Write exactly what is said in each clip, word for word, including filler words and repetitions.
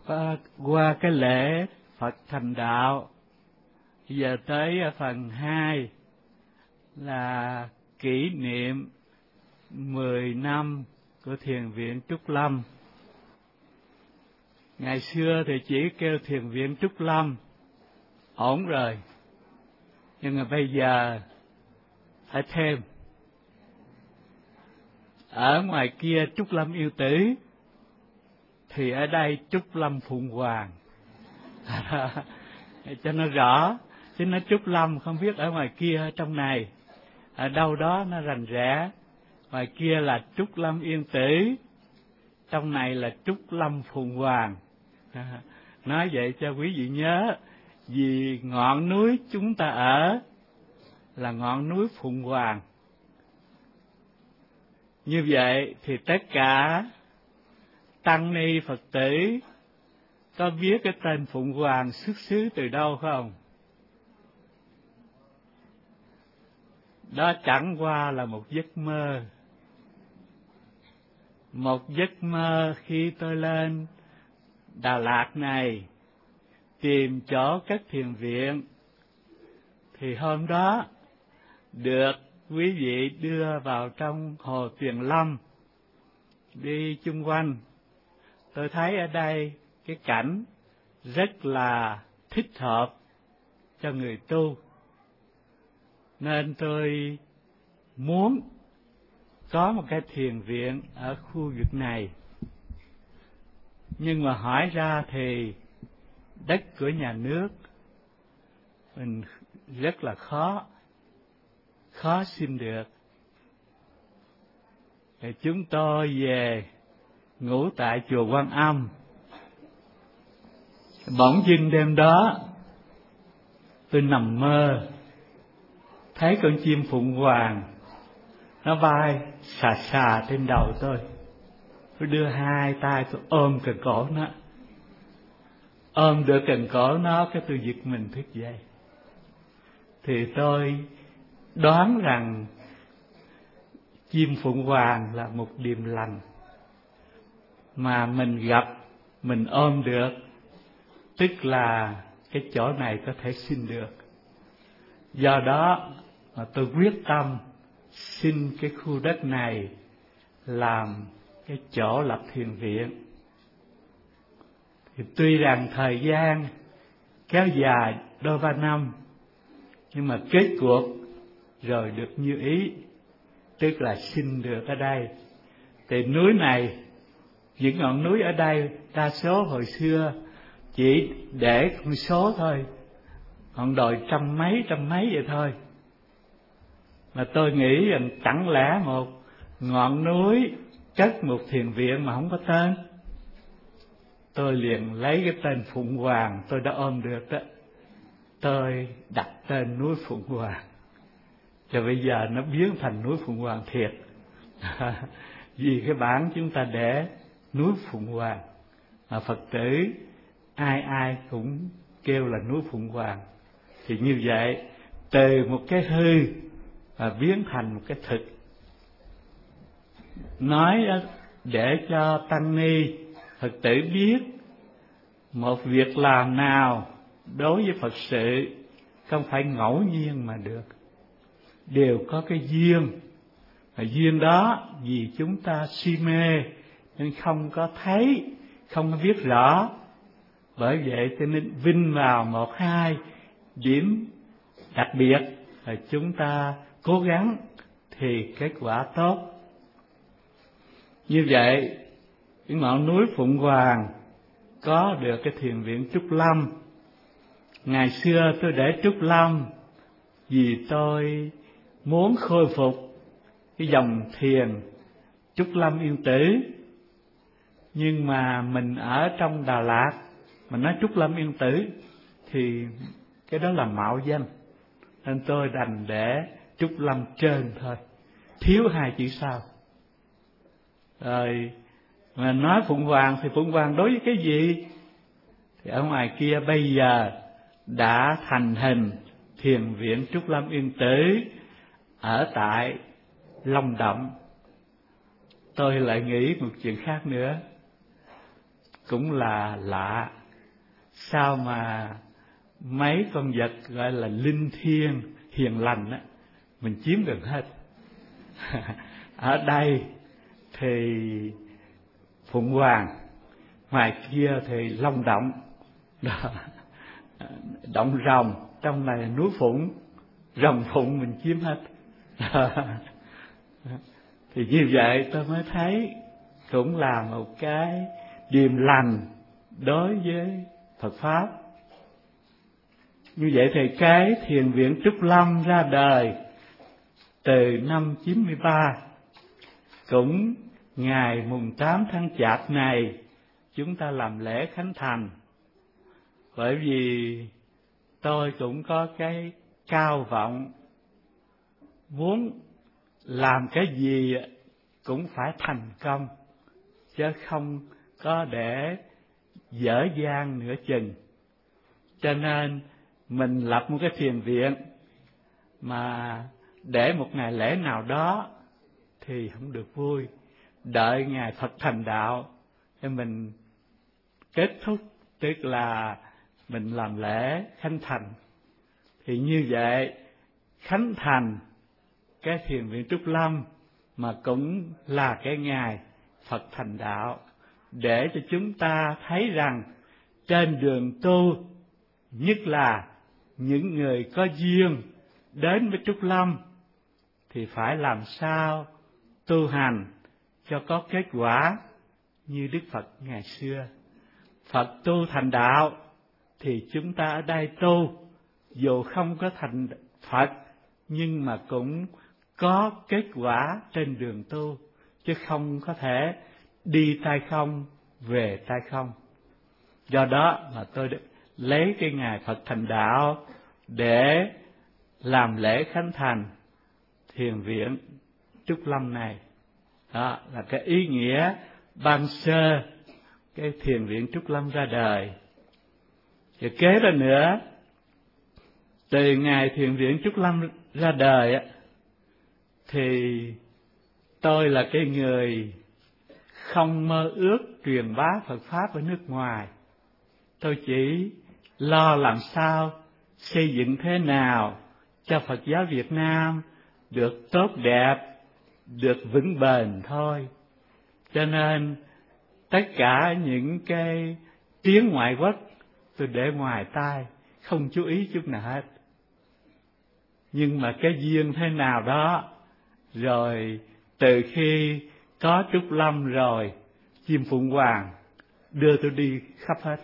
Qua, qua cái lễ Phật thành đạo, bây giờ tới phần hai là kỷ niệm mười năm của Thiền viện Trúc Lâm. Ngày xưa thì chỉ kêu Thiền viện Trúc Lâm, ổn rồi. Nhưng mà bây giờ phải thêm. Ở ngoài kia Trúc Lâm Yêu Tử, thì ở đây Trúc Lâm Phụng Hoàng. Cho nó rõ, chứ nó Trúc Lâm không biết ở ngoài kia ở trong này, ở đâu đó nó rành rẽ. Ngoài kia là Trúc Lâm Yên Tử, trong này là Trúc Lâm Phụng Hoàng. Nói vậy cho quý vị nhớ, vì ngọn núi chúng ta ở là ngọn núi Phụng Hoàng. Như vậy thì tất cả tăng ni Phật tử có biết cái tên Phụng Hoàng xuất xứ từ đâu không? Đó chẳng qua là một giấc mơ. Một giấc mơ khi tôi lên Đà Lạt này tìm chỗ cất thiền viện, thì hôm đó được quý vị đưa vào trong hồ Tuyền Lâm đi chung quanh. Tôi thấy ở đây cái cảnh rất là thích hợp cho người tu, nên tôi muốn có một cái thiền viện ở khu vực này. Nhưng mà hỏi ra thì đất của nhà nước mình rất là khó, khó xin được. Thì chúng tôi về ngủ tại chùa Quan Âm. Bỗng dưng đêm đó tôi nằm mơ, thấy con chim Phụng Hoàng nó bay xà xà trên đầu tôi. Tôi đưa hai tay tôi ôm cần cổ nó, ôm được cần cổ nó, cái tôi giật mình thức dậy. Thì tôi đoán rằng chim Phụng Hoàng là một điềm lành mà mình gặp, mình ôm được, tức là cái chỗ này có thể xin được. Do đó mà tôi quyết tâm xin cái khu đất này làm cái chỗ lập thiền viện. Thì tuy rằng thời gian kéo dài đôi ba năm, nhưng mà kết cuộc rồi được như ý, tức là xin được ở đây. Thì núi này, những ngọn núi ở đây đa số hồi xưa chỉ để con số thôi, ngọn đồi trăm mấy trăm mấy vậy thôi. Mà tôi nghĩ rằng chẳng lẽ một ngọn núi cất một thiền viện mà không có tên. Tôi liền lấy cái tên Phụng Hoàng tôi đã ôm được đó, tôi đặt tên núi Phụng Hoàng. Rồi bây giờ nó biến thành núi Phụng Hoàng thiệt. Vì cái bản chúng ta để núi Phụng Hoàng, mà Phật tử ai ai cũng kêu là núi Phụng Hoàng. Thì như vậy, từ một cái hư mà biến thành một cái thực. Nói để cho tăng ni Phật tử biết một việc làm nào đối với Phật sự không phải ngẫu nhiên mà được, đều có cái duyên. Và duyên đó vì chúng ta si mê nên không có thấy, không có biết rõ. Bởi vậy cho nên vinh vào một hai điểm đặc biệt là chúng ta cố gắng thì kết quả tốt. Như vậy cái ngọn núi Phụng Hoàng có được cái thiền viện Trúc Lâm. Ngày xưa tôi để Trúc Lâm vì tôi muốn khôi phục cái dòng thiền Trúc Lâm Yên Tử. Nhưng mà mình ở trong Đà Lạt mà nói Trúc Lâm Yên Tử thì cái đó là mạo danh, nên tôi đành để Trúc Lâm trên thôi, thiếu hai chữ sau. Rồi mà nói Phụng Hoàng thì Phụng Hoàng đối với cái gì? Thì ở ngoài kia bây giờ đã thành hình thiền viện Trúc Lâm Yên Tử ở tại Long Động. Tôi lại nghĩ một chuyện khác nữa. cũng là lạ. Sao mà mấy con vật gọi là linh thiêng, hiền lành á, mình chiếm được hết. Ở đây thì Phụng Hoàng, ngoài kia thì Long Động, Động Rồng, trong này núi Phụng, Rồng Phụng mình chiếm hết. Thì như vậy tôi mới thấy cũng là một cái điềm lành đối với Phật Pháp. Như vậy thì cái thiền viện Trúc Lâm ra đời từ năm chín mươi ba, cũng ngày mùng tám tháng Chạp này chúng ta làm lễ khánh thành. Bởi vì tôi cũng có cái cao vọng muốn làm cái gì cũng phải thành công, chứ không có để dở dang nửa chừng. Cho nên mình lập một cái thiền viện mà để một ngày lễ nào đó thì không được vui. Đợi ngày Phật thành đạo thì mình kết thúc, tức là mình làm lễ khánh thành. Thì như vậy khánh thành cái thiền viện Trúc Lâm mà cũng là cái ngày Phật thành đạo, để cho chúng ta thấy rằng trên đường tu, nhất là những người có duyên đến với Trúc Lâm, thì phải làm sao tu hành cho có kết quả như Đức Phật ngày xưa. Phật tu thành đạo thì chúng ta ở đây tu, dù không có thành Phật nhưng mà cũng có kết quả trên đường tu, chứ không có thể đi tay không về tay không. Do đó mà tôi lấy cái ngày Phật thành đạo để làm lễ khánh thành thiền viện Trúc Lâm này. Đó là cái ý nghĩa ban sơ cái thiền viện Trúc Lâm ra đời. Và kế đó nữa, từ ngày thiền viện Trúc Lâm ra đời á, thì tôi là cái người không mơ ước truyền bá Phật Pháp ở nước ngoài. Tôi chỉ lo làm sao xây dựng thế nào cho Phật giáo Việt Nam được tốt đẹp, được vững bền thôi. Cho nên tất cả những cái tiếng ngoại quốc tôi để ngoài tai, không chú ý chút nào hết. Nhưng mà cái duyên thế nào đó, rồi từ khi có Trúc Lâm rồi, chim Phụng Hoàng đưa tôi đi khắp hết.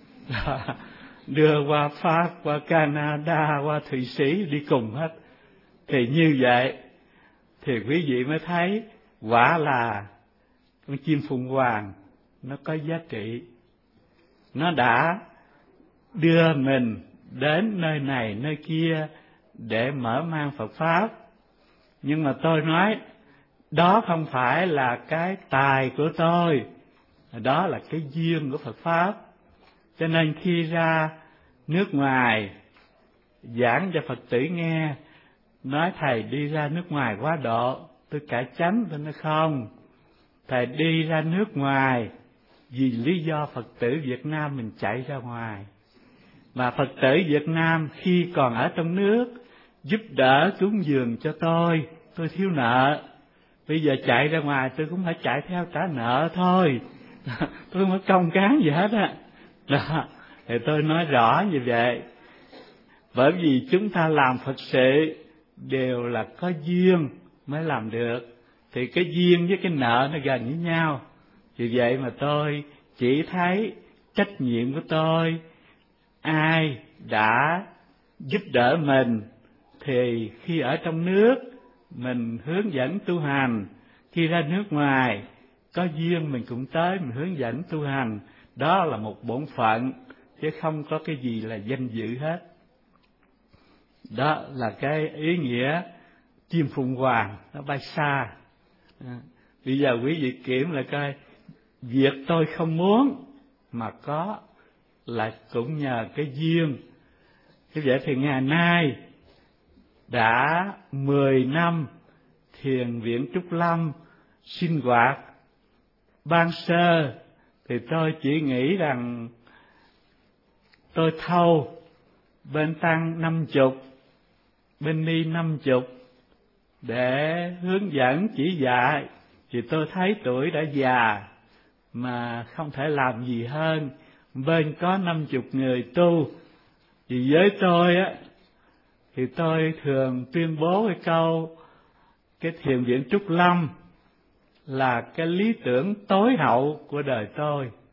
Đưa qua Pháp, qua Canada, qua Thụy Sĩ, đi cùng hết. Thì như vậy thì quý vị mới thấy quả là con chim Phụng Hoàng nó có giá trị. Nó đã đưa mình đến nơi này nơi kia để mở mang Phật Pháp. Nhưng mà tôi nói đó không phải là cái tài của tôi, đó là cái duyên của Phật Pháp. Cho nên khi ra nước ngoài giảng cho Phật tử nghe, nói thầy đi ra nước ngoài quá độ, tôi cải chánh. Tôi nói không, thầy đi ra nước ngoài vì lý do Phật tử Việt Nam mình chạy ra ngoài. Mà Phật tử Việt Nam khi còn ở trong nước giúp đỡ cúng dường cho tôi, tôi thiếu nợ. Bây giờ chạy ra ngoài tôi cũng phải chạy theo trả nợ thôi. Tôi không có công cán gì hết á. Đó, thì tôi nói rõ như vậy. Bởi vì chúng ta làm Phật sự đều là có duyên mới làm được. Thì cái duyên với cái nợ nó gần với nhau. Vì vậy mà tôi chỉ thấy trách nhiệm của tôi, ai đã giúp đỡ mình thì khi ở trong nước mình hướng dẫn tu hành, khi ra nước ngoài có duyên mình cũng tới mình hướng dẫn tu hành. Đó là một bổn phận, chứ không có cái gì là danh dự hết. Đó là cái ý nghĩa chim Phụng Hoàng nó bay xa. À, bây giờ quý vị kiểm lại coi, việc tôi không muốn mà có là cũng nhờ cái duyên. Như vậy thì ngày nay đã mười năm thiền viện Trúc Lâm sinh hoạt ban sơ thì tôi chỉ nghĩ rằng tôi thâu bên tăng năm chục, bên ni năm chục để hướng dẫn chỉ dạy, thì tôi thấy tuổi đã già mà không thể làm gì hơn. Bên có năm chục người tu, thì với tôi á thì tôi thường tuyên bố cái câu cái thiền viện Trúc Lâm là cái lý tưởng tối hậu của đời tôi.